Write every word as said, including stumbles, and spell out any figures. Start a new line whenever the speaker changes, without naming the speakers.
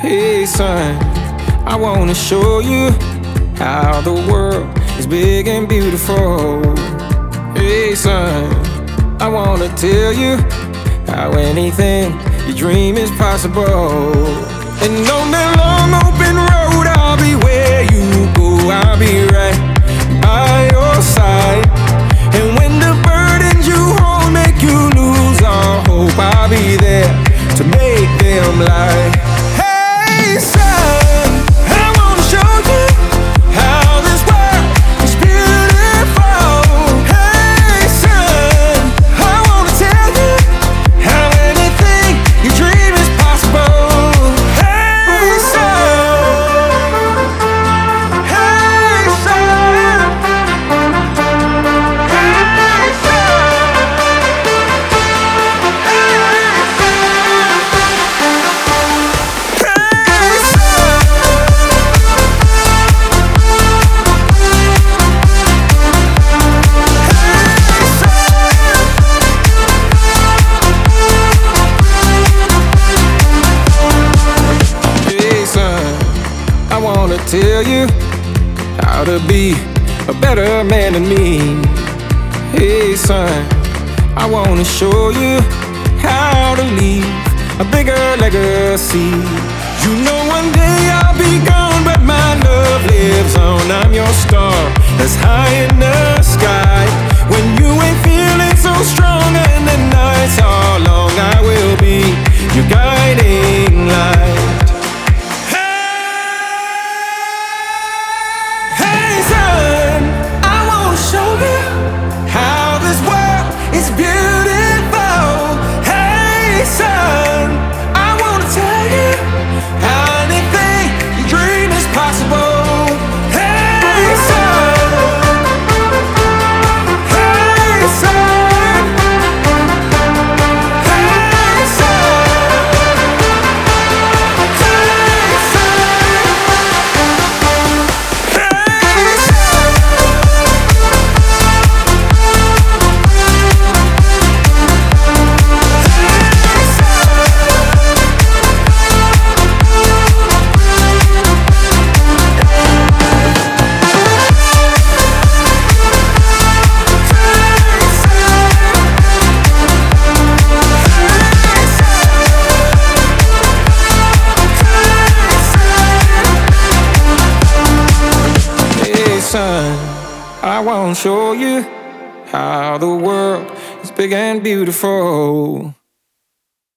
Hey son, I wanna show you how the world is big and beautiful. Hey son, I wanna tell you how anything you dream is possible. And on that long open road, I'll be where you go, I'll be right by your side. And when the burdens you hold make you lose all hope, I'll be there to make them lie. Hey son, I wanna show you how this world is beautiful. Hey son, I wanna tell you how anything you dream is possible. Hey son, hey son, hey I wanna tell you how to be a better man than me. Hey son, I wanna show you how to leave a bigger legacy. You know one day I'll be gone, but my love lives on. I'm your star that's high in the sky. When you ain't feeling so strong and the nights are long, I will be your guiding light. Son, I want to show you how the world is big and beautiful.